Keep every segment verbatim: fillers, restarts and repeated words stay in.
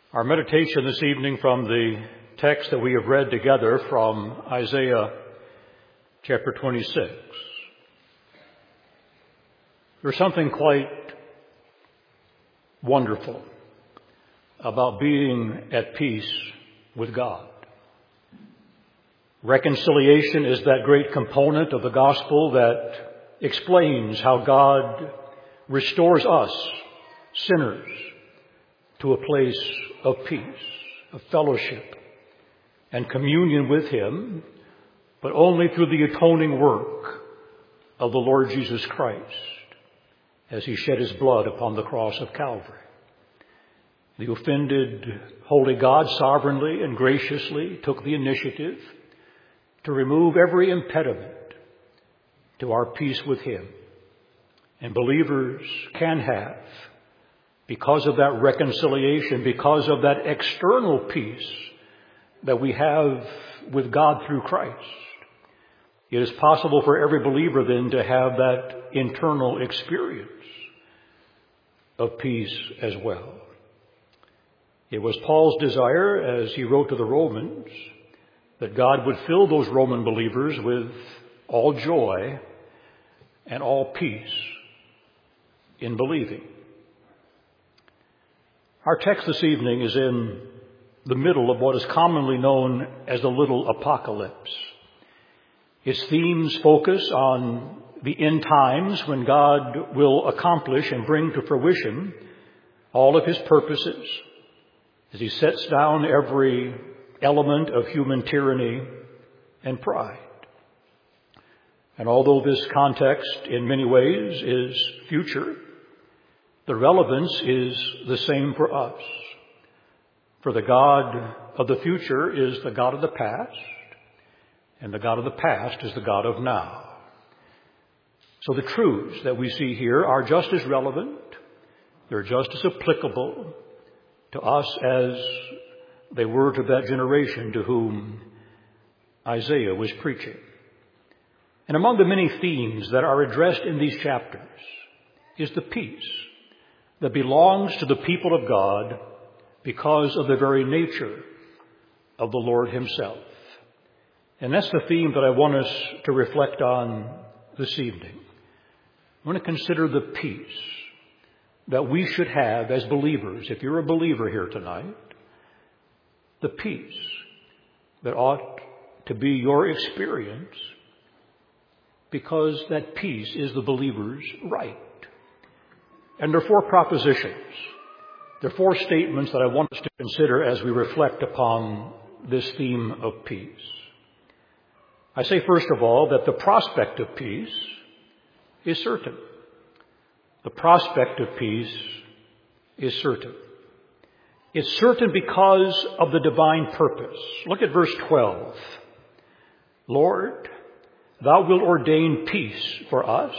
Our meditation this evening from the text that we have read together from Isaiah chapter twenty-six. There's something quite wonderful about being at peace with God. Reconciliation is that great component of the gospel that explains how God restores us, sinners, to a place of peace, of fellowship, and communion with Him, but only through the atoning work of the Lord Jesus Christ as He shed His blood upon the cross of Calvary. The offended holy God sovereignly and graciously took the initiative to remove every impediment to our peace with Him. And believers can have, because of that reconciliation, because of that external peace that we have with God through Christ, it is possible for every believer then to have that internal experience of peace as well. It was Paul's desire, as he wrote to the Romans, that God would fill those Roman believers with all joy and all peace in believing. Our text this evening is in the middle of what is commonly known as the little apocalypse. Its themes focus on the end times when God will accomplish and bring to fruition all of His purposes as He sets down every element of human tyranny and pride. And although this context in many ways is future, the relevance is the same for us. For the God of the future is the God of the past, and the God of the past is the God of now. So the truths that we see here are just as relevant, they're just as applicable to us as they were to that generation to whom Isaiah was preaching. And among the many themes that are addressed in these chapters is the peace that belongs to the people of God because of the very nature of the Lord Himself. And that's the theme that I want us to reflect on this evening. I want to consider the peace that we should have as believers. If you're a believer here tonight, the peace that ought to be your experience, because that peace is the believer's right. And there are four propositions. There are four statements that I want us to consider as we reflect upon this theme of peace. I say, first of all, that the prospect of peace is certain. The prospect of peace is certain. It's certain because of the divine purpose. Look at verse twelve. Lord, Thou wilt ordain peace for us.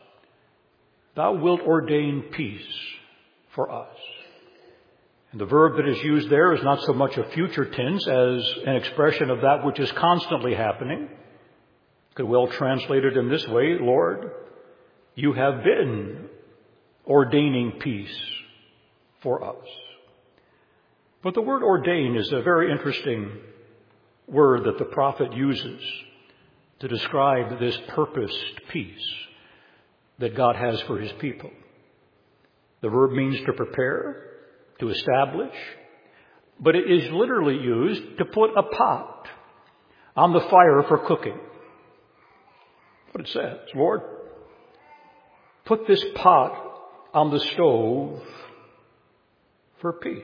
Thou wilt ordain peace for us. And the verb that is used there is not so much a future tense as an expression of that which is constantly happening. Could well translate it in this way: Lord, You have been ordaining peace for us. But the word ordain is a very interesting word that the prophet uses to describe this purposed peace that God has for His people. The verb means to prepare, to establish, but it is literally used to put a pot on the fire for cooking. What it says, Lord, put this pot on the stove for peace.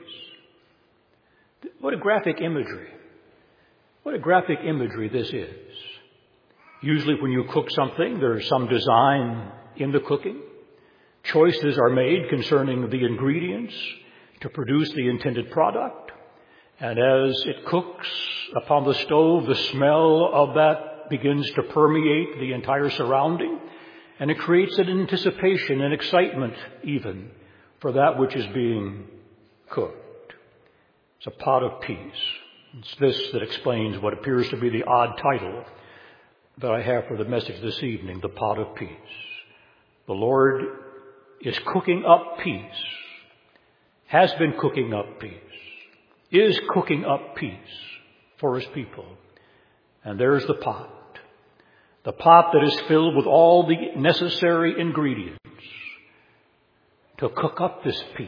What a graphic imagery. What a graphic imagery this is. Usually when you cook something, there's some design in the cooking. Choices are made concerning the ingredients to produce the intended product. And as it cooks upon the stove, the smell of that begins to permeate the entire surrounding. And it creates an anticipation and excitement even for that which is being cooked. It's a pot of peace. It's this that explains what appears to be the odd title that I have for the message this evening, the pot of peace. The Lord is cooking up peace, has been cooking up peace. is cooking up peace for his people. And there's the pot. The pot that is filled with all the necessary ingredients to cook up this peace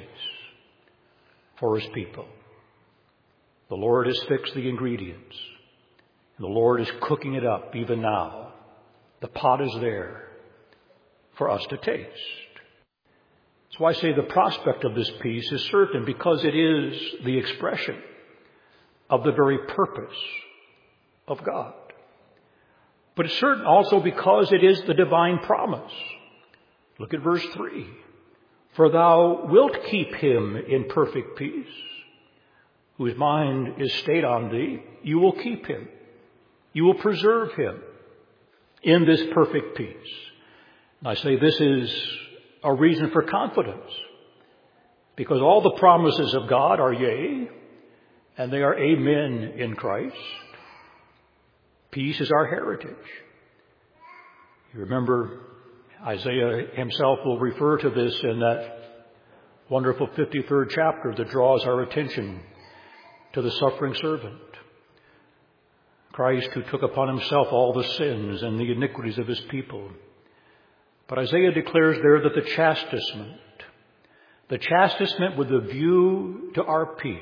for his people. The Lord has fixed the ingredients. And the Lord is cooking it up even now. The pot is there for us to taste. That's why I say the prospect of this peace is certain, because it is the expression of the very purpose of God. But it's certain also because it is the divine promise. Look at verse three. For thou wilt keep him in perfect peace, whose mind is stayed on thee. You will keep him. You will preserve him in this perfect peace. And I say this is a reason for confidence, because all the promises of God are yea, and they are amen in Christ. Peace is our heritage. You remember Isaiah himself will refer to this in that wonderful fifty-third chapter that draws our attention to the suffering servant. Christ who took upon himself all the sins and the iniquities of his people. But Isaiah declares there that the chastisement, the chastisement with a view to our peace,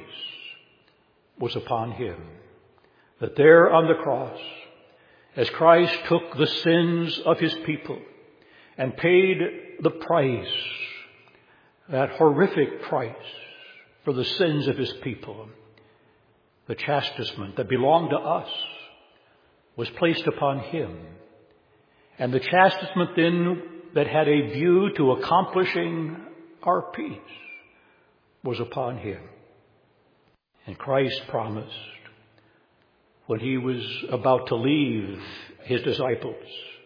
was upon him. That there on the cross, as Christ took the sins of his people and paid the price, that horrific price for the sins of his people, the chastisement that belonged to us was placed upon him. And the chastisement then that had a view to accomplishing our peace was upon him. And Christ promised, when he was about to leave his disciples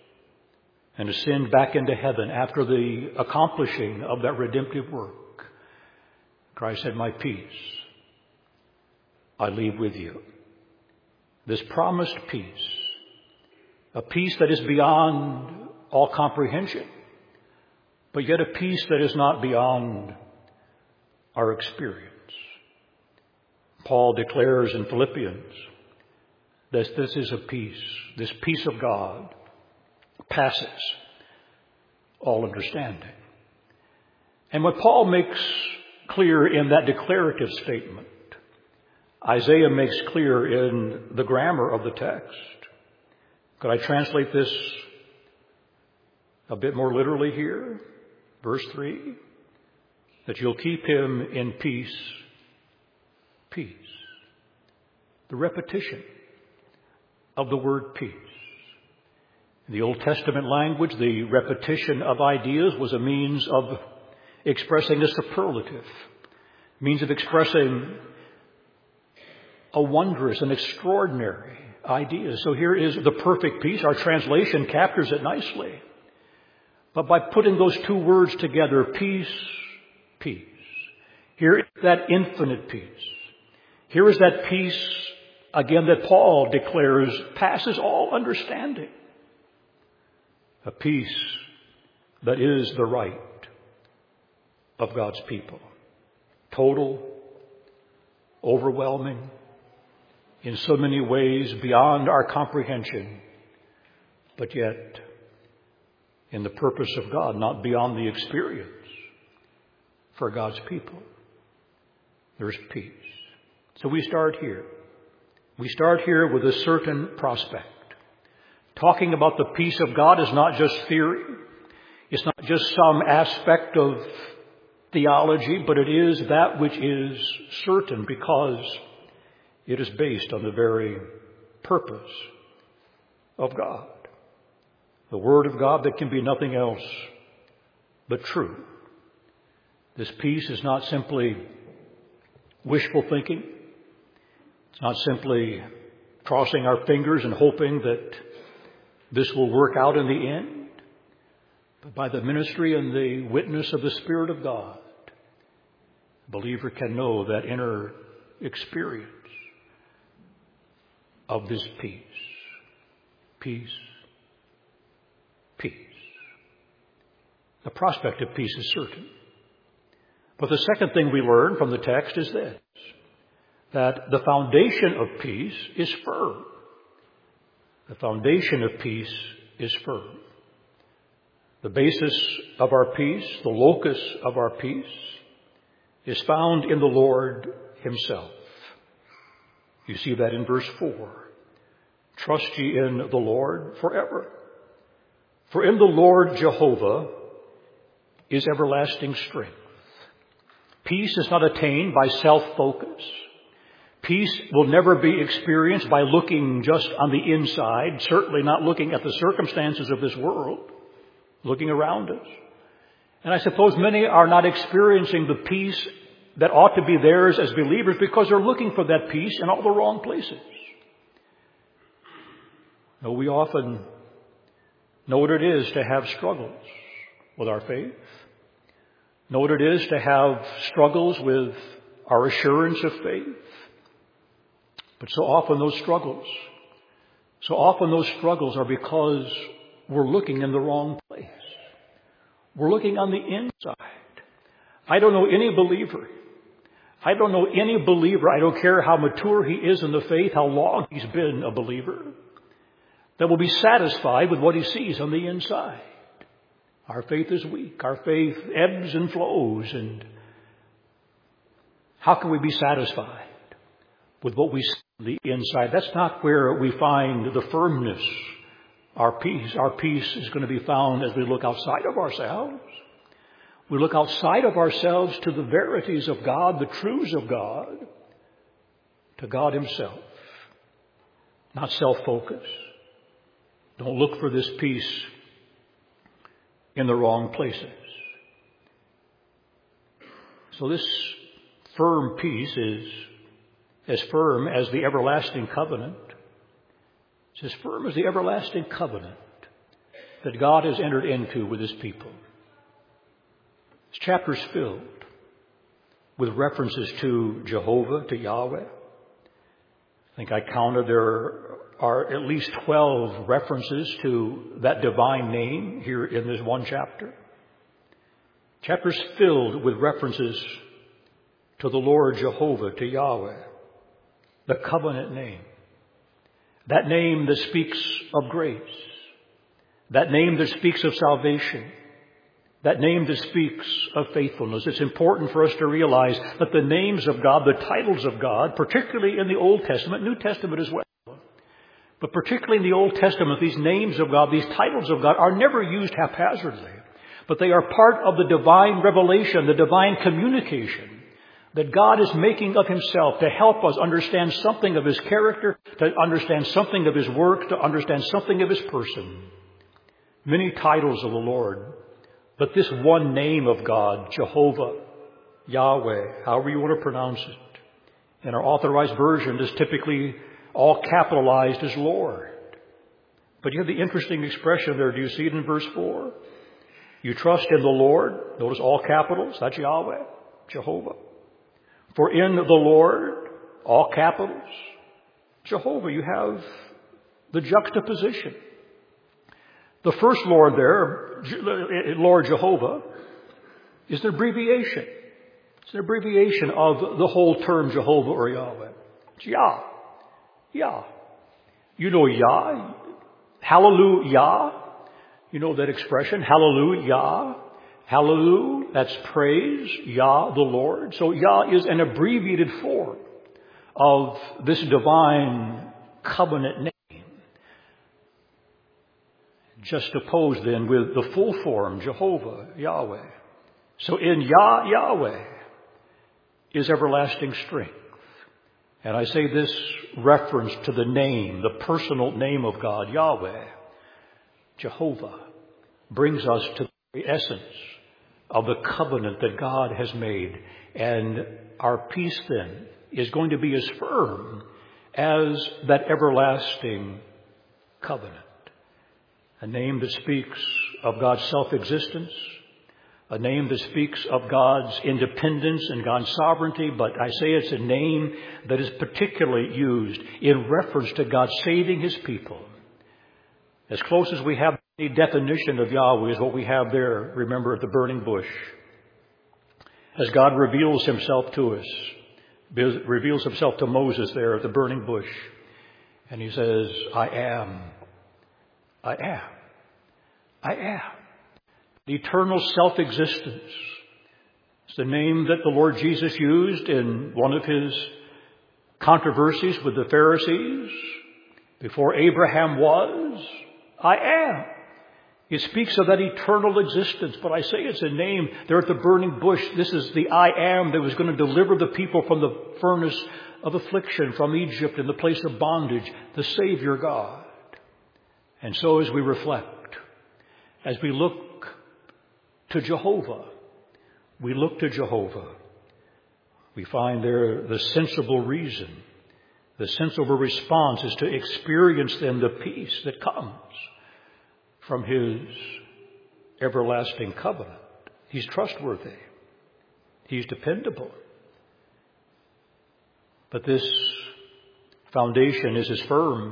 and ascend back into heaven after the accomplishing of that redemptive work, Christ said, my peace I leave with you. This promised peace, a peace that is beyond all comprehension, but yet a peace that is not beyond our experience. Paul declares in Philippians that this is a peace, this peace of God passes all understanding. And what Paul makes clear in that declarative statement, Isaiah makes clear in the grammar of the text. Could I translate this a bit more literally here? Verse three, that you'll keep him in peace, peace. The repetition of the word peace. In the Old Testament language, the repetition of ideas was a means of expressing a superlative, means of expressing a wondrous and extraordinary idea. So here is the perfect peace. Our translation captures it nicely. But by putting those two words together, peace, peace, here is that infinite peace. Here is that peace, again, that Paul declares passes all understanding. A peace that is the right of God's people. Total, overwhelming, in so many ways beyond our comprehension, but yet in the purpose of God, not beyond the experience for God's people. There's peace. So we start here. We start here with a certain prospect. Talking about the peace of God is not just theory. It's not just some aspect of theology, but it is that which is certain because it is based on the very purpose of God. The Word of God that can be nothing else but true. This peace is not simply wishful thinking. It's not simply crossing our fingers and hoping that this will work out in the end. But by the ministry and the witness of the Spirit of God, a believer can know that inner experience of this peace. Peace. Peace. The prospect of peace is certain. But the second thing we learn from the text is this, that the foundation of peace is firm. The foundation of peace is firm. The basis of our peace, the locus of our peace, is found in the Lord himself. You see that in verse four. Trust ye in the Lord forever. For in the Lord Jehovah is everlasting strength. Peace is not attained by self-focus. Peace will never be experienced by looking just on the inside, certainly not looking at the circumstances of this world, looking around us. And I suppose many are not experiencing the peace that ought to be theirs as believers because they're looking for that peace in all the wrong places. No, we often know what it is to have struggles with our faith. Know what it is to have struggles with our assurance of faith. But so often those struggles, so often those struggles are because we're looking in the wrong place. We're looking on the inside. I don't know any believer. I don't know any believer. I don't care how mature he is in the faith, how long he's been a believer, that will be satisfied with what he sees on the inside. Our faith is weak. Our faith ebbs and flows. And how can we be satisfied with what we see on the inside? That's not where we find the firmness, our peace. Our peace is going to be found as we look outside of ourselves. We look outside of ourselves to the verities of God, the truths of God, to God himself. Not self-focus. Don't look for this peace in the wrong places. So this firm peace is as firm as the everlasting covenant. It's as firm as the everlasting covenant that God has entered into with his people. This chapter is filled with references to Jehovah, to Yahweh. I think I counted there are at least twelve references to that divine name here in this one chapter. Chapter is filled with references to the Lord Jehovah, to Yahweh, the covenant name. That name that speaks of grace. That name that speaks of salvation. That name that speaks of faithfulness. It's important for us to realize that the names of God, the titles of God, particularly in the Old Testament, New Testament as well, but particularly in the Old Testament, these names of God, these titles of God are never used haphazardly, but they are part of the divine revelation, the divine communication that God is making of himself to help us understand something of his character, to understand something of his work, to understand something of his person. Many titles of the Lord, but this one name of God, Jehovah, Yahweh, however you want to pronounce it, in our authorized version is typically all capitalized as Lord. But you have the interesting expression there. Do you see it in verse four? You trust in the Lord. Notice all capitals. That's Yahweh, Jehovah. For in the Lord, all capitals, Jehovah. You have the juxtaposition. The first Lord there, Lord Jehovah, is an abbreviation. It's an abbreviation of the whole term Jehovah or Yahweh. It's Yah. Yah. You know Yah. Hallelujah. You know that expression. Hallelujah. Hallelujah. That's praise. Yah, the Lord. So Yah is an abbreviated form of this divine covenant name. Just opposed then with the full form, Jehovah, Yahweh. So in Yah, Yahweh is everlasting strength. And I say this reference to the name, the personal name of God, Yahweh, Jehovah, brings us to the very essence of the covenant that God has made. And our peace then is going to be as firm as that everlasting covenant. A name that speaks of God's self-existence, a name that speaks of God's independence and God's sovereignty, but I say it's a name that is particularly used in reference to God saving his people. As close as we have a definition of Yahweh is what we have there, remember, at the burning bush. As God reveals himself to us reveals himself to Moses there at the burning bush. And he says, I am. I am. I am. The eternal self-existence. It's the name that the Lord Jesus used in one of his controversies with the Pharisees. Before Abraham was, I am. It speaks of that eternal existence, but I say it's a name. There at the burning bush, this is the I am that was going to deliver the people from the furnace of affliction, from Egypt in the place of bondage, the Savior God. And so as we reflect, as we look to Jehovah, we look to Jehovah, we find there the sensible reason, the sensible response is to experience then the peace that comes from his everlasting covenant. He's trustworthy. He's dependable. But this foundation is as firm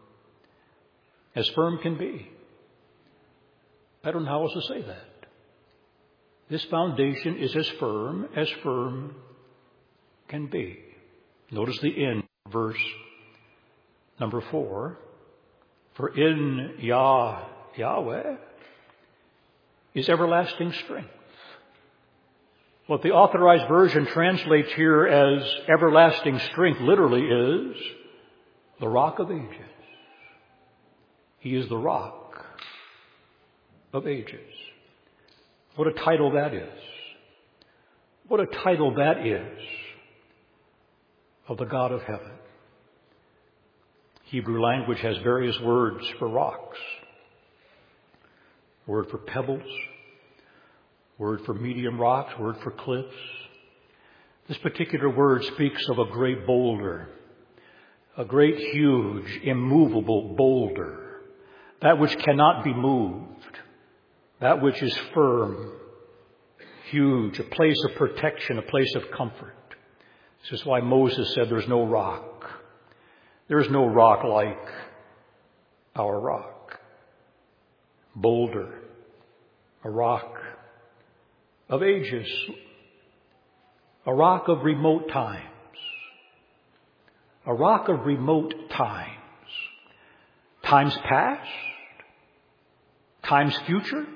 as firm can be. I don't know how else to say that. This foundation is as firm as firm can be. Notice the end, verse number four. For in Yah, Yahweh, is everlasting strength. What the Authorized Version translates here as everlasting strength literally is the Rock of Ages. He is the Rock of Ages. What a title that is. What a title that is of the God of heaven. Hebrew language has various words for rocks. Word for pebbles, word for medium rocks, word for cliffs. This particular word speaks of a great boulder, a great, huge, immovable boulder, that which cannot be moved, that which is firm, huge, a place of protection, a place of comfort. This is why Moses said there's no rock. There's no rock like our rock. Boulder, a rock of ages, a rock of remote times, a rock of remote times, times past, times future,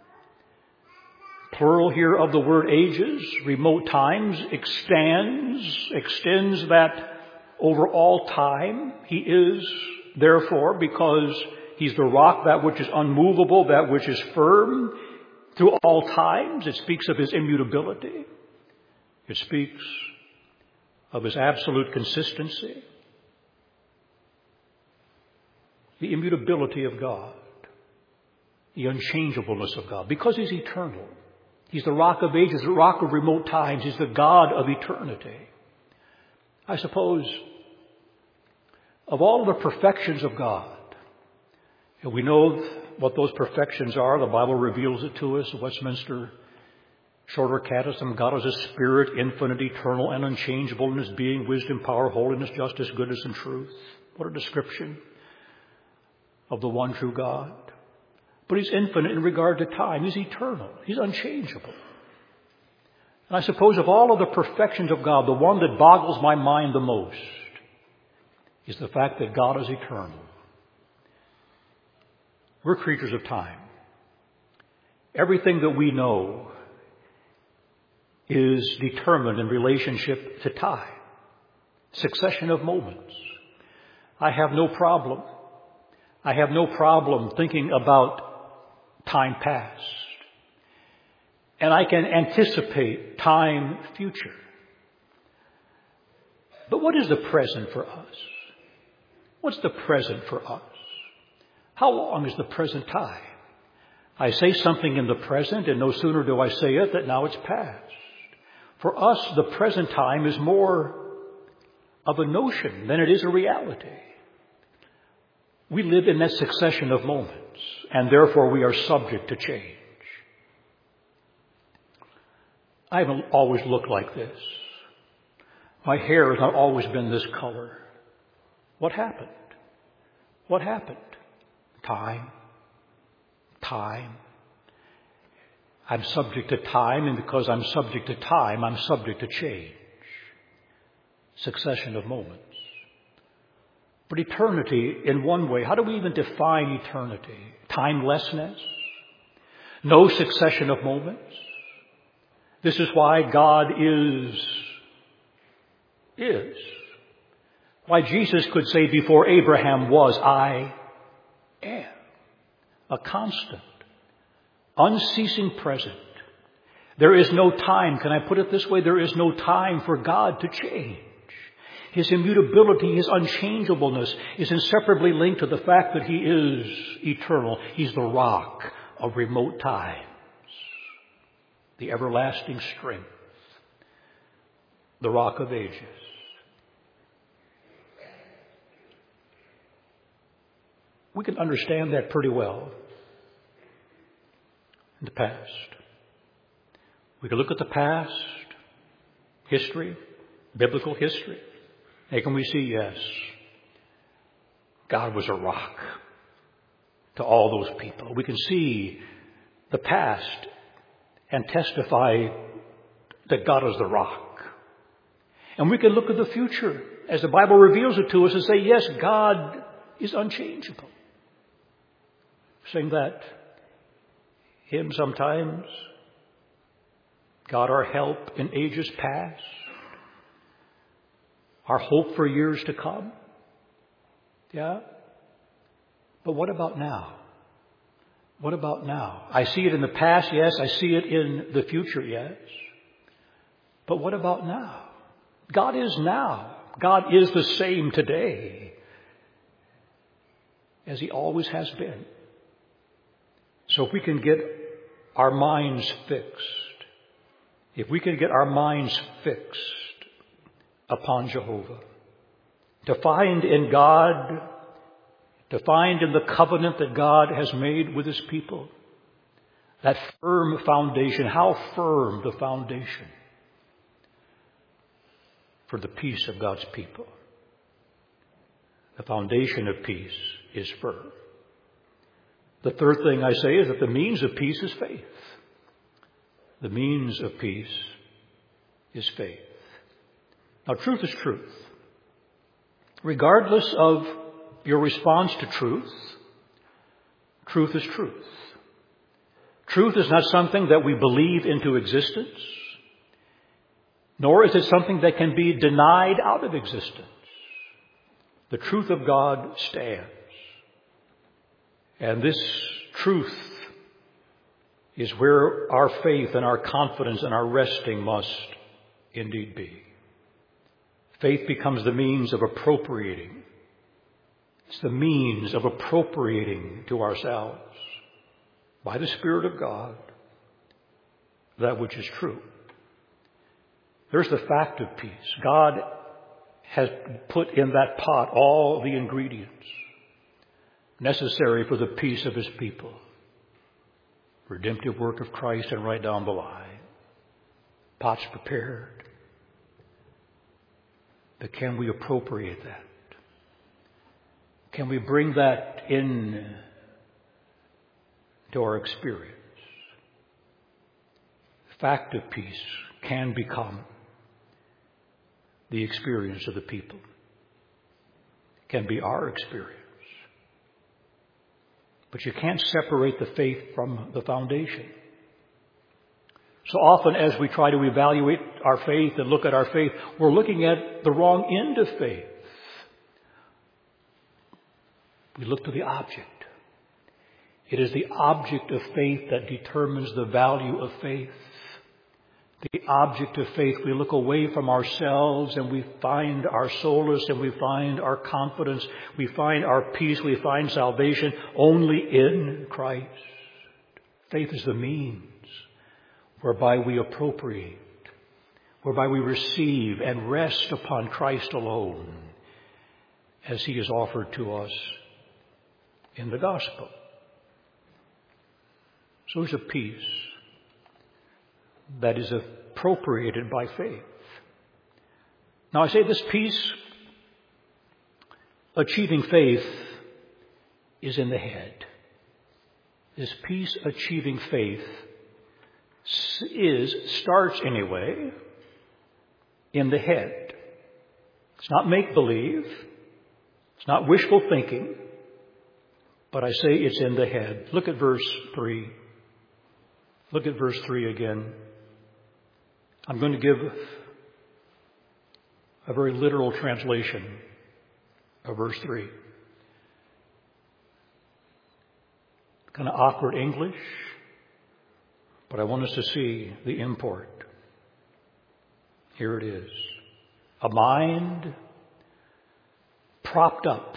plural here of the word ages, remote times, extends, extends that over all time. He is, therefore, because he's the rock, that which is unmovable, that which is firm through all times. It speaks of his immutability. It speaks of his absolute consistency. The immutability of God. The unchangeableness of God. Because he's eternal. He's the rock of ages, the rock of remote times. He's the God of eternity. I suppose of all the perfections of God, and we know what those perfections are. The Bible reveals it to us. Westminster Shorter Catechism. God is a spirit, infinite, eternal, and unchangeable in his being, wisdom, power, holiness, justice, goodness, and truth. What a description of the one true God. But he's infinite in regard to time. He's eternal. He's unchangeable. And I suppose of all of the perfections of God, the one that boggles my mind the most is the fact that God is eternal. We're creatures of time. Everything that we know is determined in relationship to time. Succession of moments. I have no problem. I have no problem thinking about time past. And I can anticipate time future. But what is the present for us? What's the present for us? How long is the present time? I say something in the present, and no sooner do I say it that now it's past. For us, the present time is more of a notion than it is a reality. We live in that succession of moments, and therefore we are subject to change. I haven't always looked like this. My hair has not always been this color. What happened? What happened? Time. Time. I'm subject to time, and because I'm subject to time, I'm subject to change. succession of moments. But eternity, in one way, how do we even define eternity? Timelessness? No succession of moments? This is why God is, is. Why Jesus could say before Abraham was, I am. A constant, unceasing present. There is no time, can I put it this way? There is no time for God to change. His immutability, His unchangeableness is inseparably linked to the fact that He is eternal. He's the rock of remote times, the everlasting strength, the rock of ages. We can understand that pretty well in the past. We can look at the past, history, biblical history. And can we see, yes, God was a rock to all those people. We can see the past and testify that God is the rock. And we can look at the future as the Bible reveals it to us and say, yes, God is unchangeable. Sing that hymn sometimes. God, our help in ages past, our hope for years to come. Yeah? But what about now? What about now? I see it in the past, yes. I see it in the future, yes. But what about now? God is now. God is the same today as He always has been. So if we can get our minds fixed, if we can get our minds fixed upon Jehovah, to find in God, to find in the covenant that God has made with His people, that firm foundation, how firm the foundation for the peace of God's people. The foundation of peace is firm. The third thing I say is that the means of peace is faith. The means of peace is faith. Now, truth is truth. Regardless of your response to truth, truth is truth. Truth is not something that we believe into existence, nor is it something that can be denied out of existence. The truth of God stands. And this truth is where our faith and our confidence and our resting must indeed be. Faith becomes the means of appropriating. It's the means of appropriating to ourselves by the Spirit of God that which is true. There's the fact of peace. God has put in that pot all the ingredients necessary for the peace of His people. Redemptive work of Christ and right down the line. Pot's prepared. But can we appropriate that? Can we bring that in to our experience? The fact of peace can become the experience of the people. It can be our experience. But you can't separate the faith from the foundation. So often as we try to evaluate our faith and look at our faith, we're looking at the wrong end of faith. We look to the object. It is the object of faith that determines the value of faith. The object of faith, we look away from ourselves and we find our solace and we find our confidence. We find our peace. We find salvation only in Christ. Faith is the means whereby we appropriate, whereby we receive and rest upon Christ alone as He is offered to us in the gospel. So there's a peace that is appropriated by faith. Now I say this peace, achieving faith, is in the head. This peace achieving faith is, starts anyway, in the head. It's not make-believe. It's not wishful thinking. But I say it's in the head. Look at verse three. Look at verse three again. I'm going to give a very literal translation of verse three. Kind of awkward English, but I want us to see the import. Here it is. A mind propped up.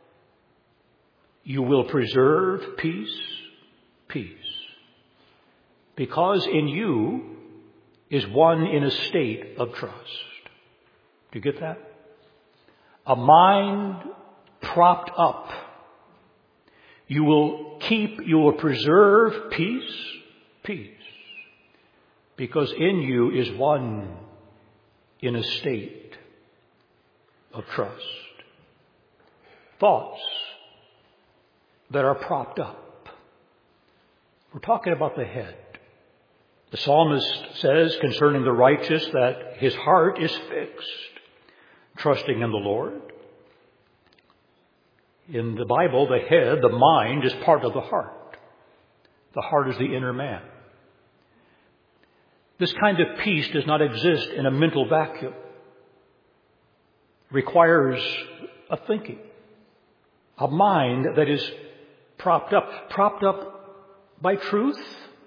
You will preserve peace, peace. Because in you is one in a state of trust. Do you get that? A mind propped up. You will keep, you will preserve peace, peace. Because in you is one in a state of trust. Thoughts that are propped up. We're talking about the head. The psalmist says concerning the righteous that his heart is fixed, trusting in the Lord. In the Bible, the head, the mind, is part of the heart. The heart is the inner man. This kind of peace does not exist in a mental vacuum. It requires a thinking, a mind that is propped up, propped up by truth.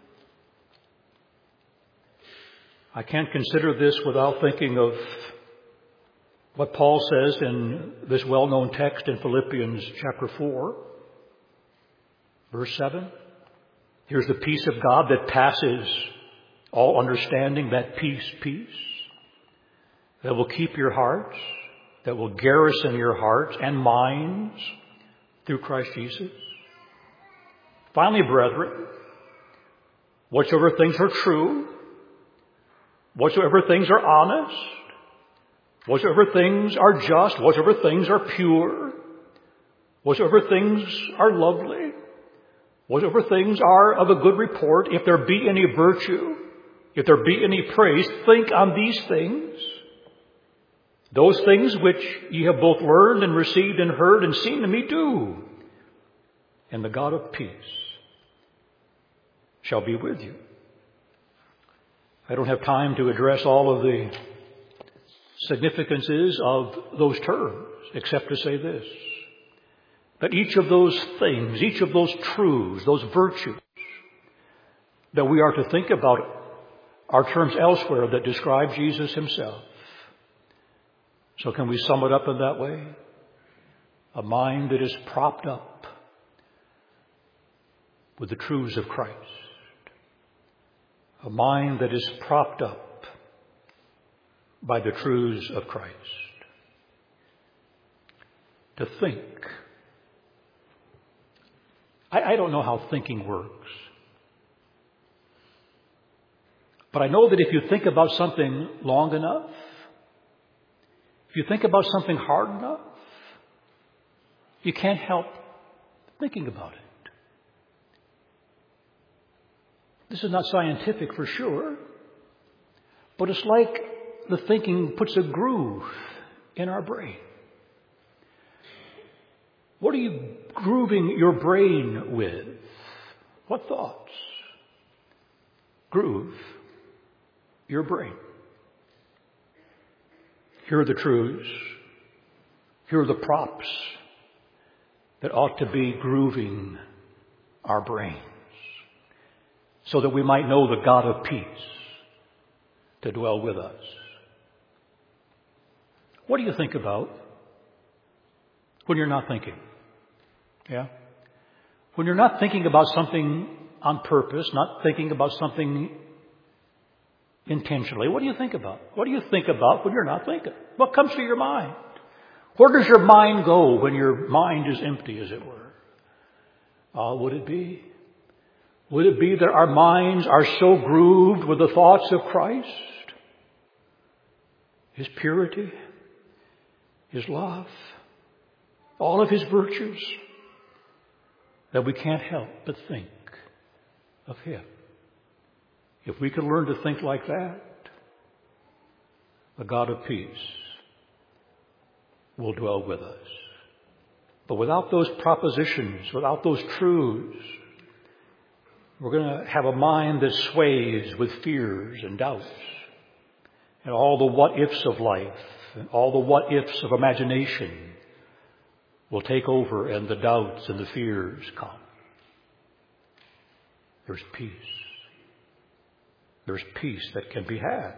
I can't consider this without thinking of what Paul says in this well-known text in Philippians chapter four, verse seven. Here's the peace of God that passes all understanding, that peace, peace, that will keep your hearts, that will garrison your hearts and minds through Christ Jesus. Finally, brethren, whatsoever things are true, whatsoever things are honest, whatsoever things are just, whatsoever things are pure, whatsoever things are lovely, whatsoever things are of a good report, if there be any virtue, if there be any praise, think on these things. Those things which ye have both learned and received and heard and seen in me do. And the God of peace shall be with you. I don't have time to address all of the significances of those terms, except to say this. That each of those things, each of those truths, those virtues that we are to think about are terms elsewhere that describe Jesus himself. So can we sum it up in that way? A mind that is propped up with the truths of Christ. A mind that is propped up by the truths of Christ. To think. I, I don't know how thinking works. But I know that if you think about something long enough, if you think about something hard enough, you can't help thinking about it. This is not scientific for sure, but it's like the thinking puts a groove in our brain. What are you grooving your brain with? What thoughts? Groove your brain. Here are the truths. Here are the props that ought to be grooving our brains so that we might know the God of peace to dwell with us. What do you think about when you're not thinking? Yeah? When you're not thinking about something on purpose, not thinking about something intentionally, what do you think about? What do you think about when you're not thinking? What comes to your mind? Where does your mind go when your mind is empty, as it were? Uh, would it be? Would it be that our minds are so grooved with the thoughts of Christ, His purity, His love, all of His virtues, that we can't help but think of Him? If we could learn to think like that, the God of peace will dwell with us. But without those propositions, without those truths, we're going to have a mind that sways with fears and doubts and all the what-ifs of life and all the what-ifs of imagination will take over, and the doubts and the fears come. There's peace. There's peace that can be had.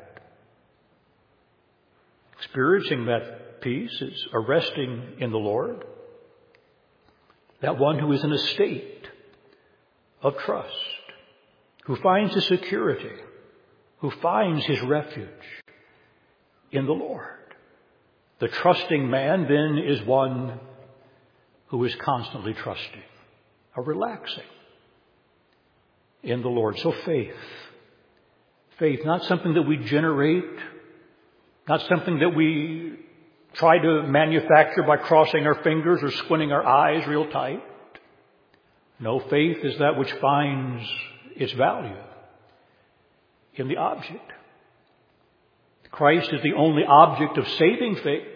Experiencing that peace is a resting in the Lord. That one who is in a state of trust, who finds his security, who finds his refuge in the Lord. The trusting man then is one who is constantly trusting, or relaxing in the Lord. So faith. Faith, not something that we generate, not something that we try to manufacture by crossing our fingers or squinting our eyes real tight. No, faith is that which finds its value in the object. Christ is the only object of saving faith.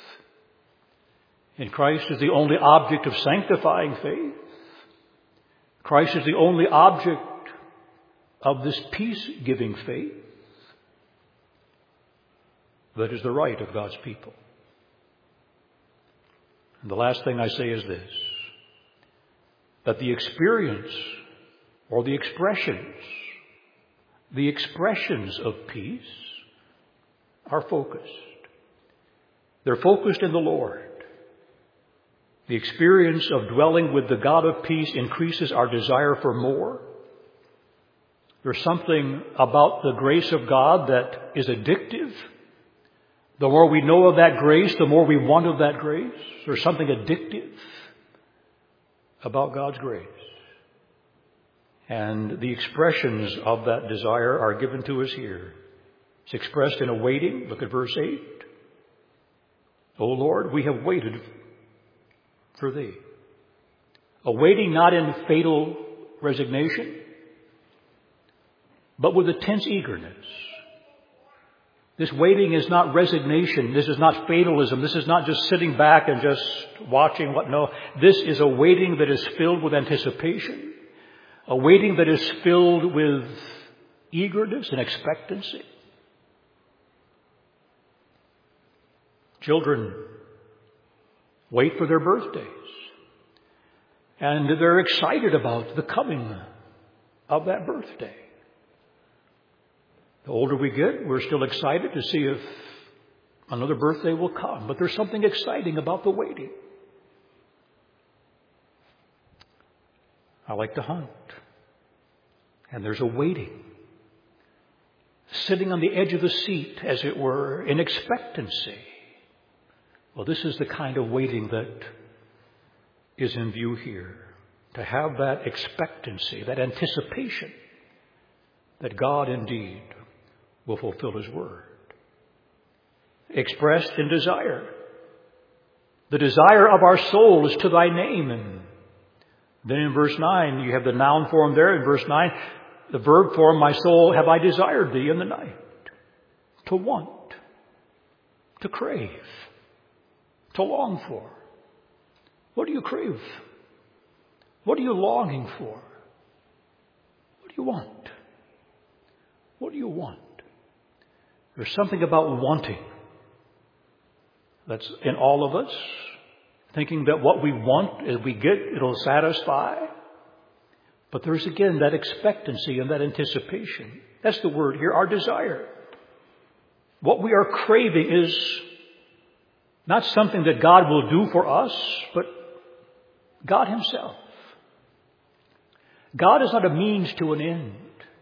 And Christ is the only object of sanctifying faith. Christ is the only object of this peace-giving faith that is the right of God's people. And the last thing I say is this, that the experience or the expressions, the expressions of peace are focused. They're focused in the Lord. The experience of dwelling with the God of peace increases our desire for more. There's something about the grace of God that is addictive. The more we know of that grace, the more we want of that grace. There's something addictive about God's grace. And the expressions of that desire are given to us here. It's expressed in a waiting. Look at verse eight. O Lord, we have waited for thee. A waiting not in fatal resignation, but with a tense eagerness. This waiting is not resignation. This is not fatalism. This is not just sitting back and just watching what. No, this is a waiting that is filled with anticipation. A waiting that is filled with eagerness and expectancy. Children wait for their birthdays. And they're excited about the coming of that birthday. The older we get, we're still excited to see if another birthday will come. But there's something exciting about the waiting. I like to hunt. And there's a waiting. Sitting on the edge of the seat, as it were, in expectancy. Well, this is the kind of waiting that is in view here. To have that expectancy, that anticipation that God indeed will fulfill His word. Expressed in desire. The desire of our soul is to thy name. And then in verse nine, you have the noun form there. In verse nine, the verb form, my soul, have I desired thee in the night. To want. To crave. To long for. What do you crave? What are you longing for? What do you want? What do you want? There's something about wanting that's in all of us, thinking that what we want, as we get, it'll satisfy. But there's again that expectancy and that anticipation. That's the word here, our desire. What we are craving is not something that God will do for us, but God Himself. God is not a means to an end.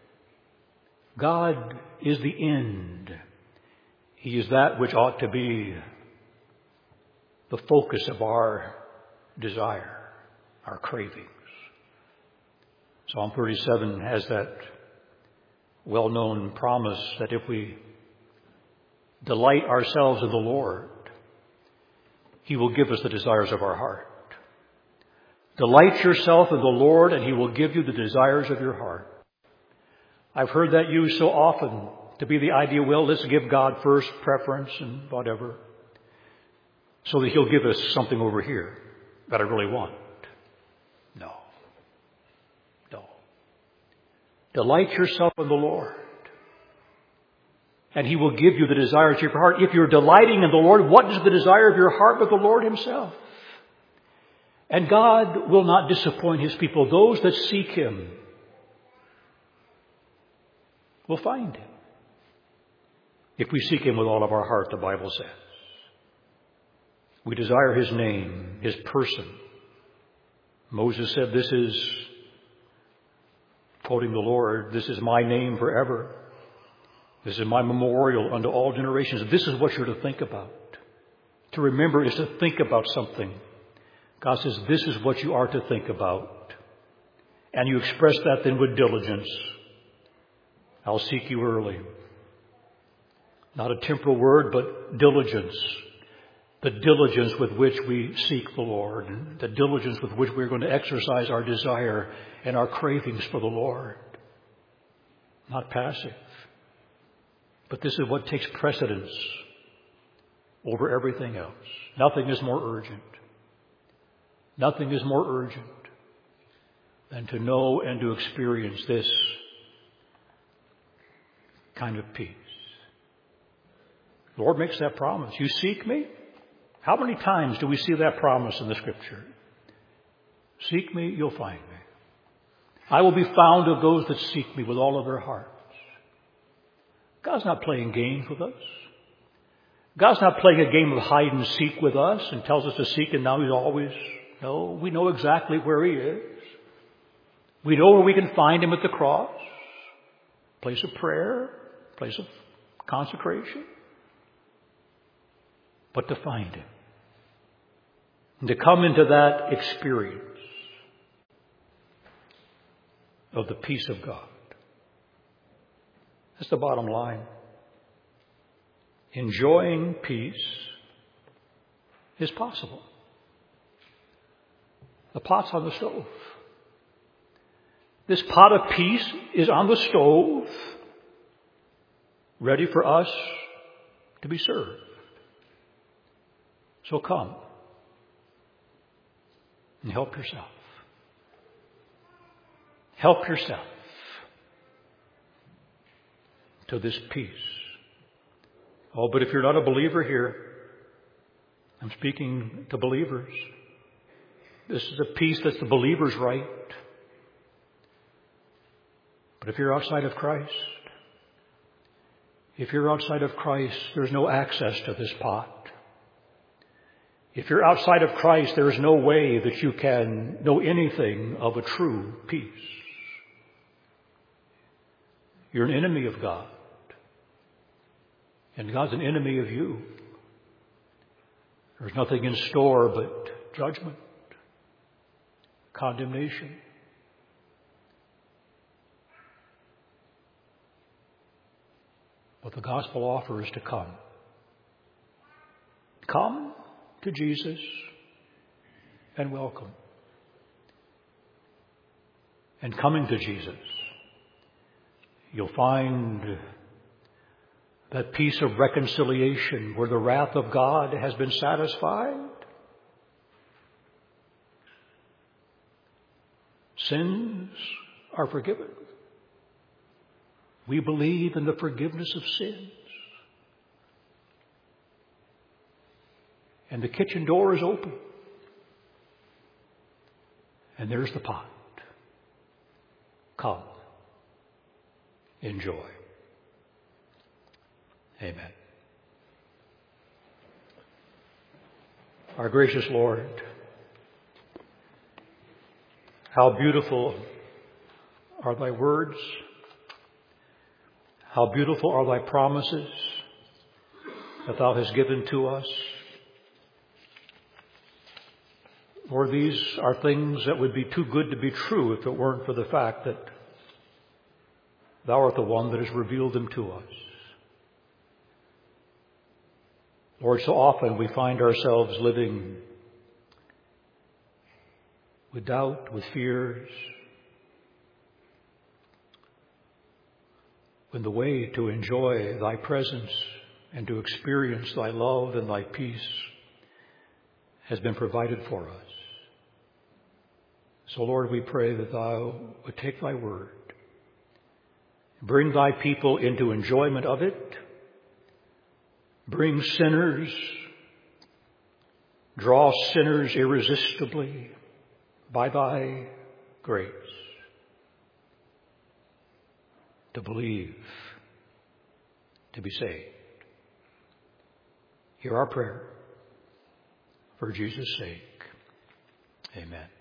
God is the end. He is that which ought to be the focus of our desire, our cravings. Psalm thirty-seven has that well-known promise that if we delight ourselves in the Lord, He will give us the desires of our heart. Delight yourself in the Lord, and He will give you the desires of your heart. I've heard that used so often to be the idea, well, let's give God first preference and whatever. so that He'll give us something over here that I really want. No. No. Delight yourself in the Lord, and He will give you the desires of your heart. If you're delighting in the Lord, what is the desire of your heart but the Lord Himself? And God will not disappoint His people. Those that seek Him will find Him. If we seek Him with all of our heart, the Bible says. We desire His name, His person. Moses said, this is, quoting the Lord, this is my name forever. This is my memorial unto all generations. This is what you're to think about. To remember is to think about something. God says, this is what you are to think about. And you express that then with diligence. I'll seek you early. Not a temporal word, but diligence. The diligence with which we seek the Lord. The diligence with which we're going to exercise our desire and our cravings for the Lord. Not passive. But this is what takes precedence over everything else. Nothing is more urgent. Nothing is more urgent than to know and to experience this kind of peace. The Lord makes that promise. You seek me? How many times do we see that promise in the Scripture? Seek me, you'll find me. I will be found of those that seek me with all of their hearts. God's not playing games with us. God's not playing a game of hide and seek with us and tells us to seek and now He's always... No, we know exactly where He is. We know where we can find Him at the cross. Place of prayer, place of consecration. But to find Him. And to come into that experience of the peace of God. That's the bottom line. Enjoying peace is possible. The pot's on the stove. This pot of peace is on the stove, ready for us to be served. So come and help yourself. Help yourself to this peace. Oh, but if you're not a believer here, I'm speaking to believers. This is a peace that's the believer's right. But if you're outside of Christ, if you're outside of Christ, there's no access to this pot. If you're outside of Christ, there is no way that you can know anything of a true peace. You're an enemy of God. And God's an enemy of you. There's nothing in store but judgment, condemnation. But the gospel offers to come. Come to Jesus and welcome. And coming to Jesus, you'll find that peace of reconciliation where the wrath of God has been satisfied. Sins are forgiven. We believe in the forgiveness of sins. And the kitchen door is open. And there's the pot. Come. Enjoy. Amen. Our gracious Lord, how beautiful are Thy words. How beautiful are Thy promises that Thou hast given to us. Lord, these are things that would be too good to be true if it weren't for the fact that Thou art the one that has revealed them to us. Lord, so often we find ourselves living with doubt, with fears, when the way to enjoy Thy presence and to experience Thy love and Thy peace has been provided for us. So, Lord, we pray that Thou would take Thy word, bring Thy people into enjoyment of it, bring sinners, draw sinners irresistibly by Thy grace to believe, to be saved. Hear our prayer. For Jesus' sake, amen.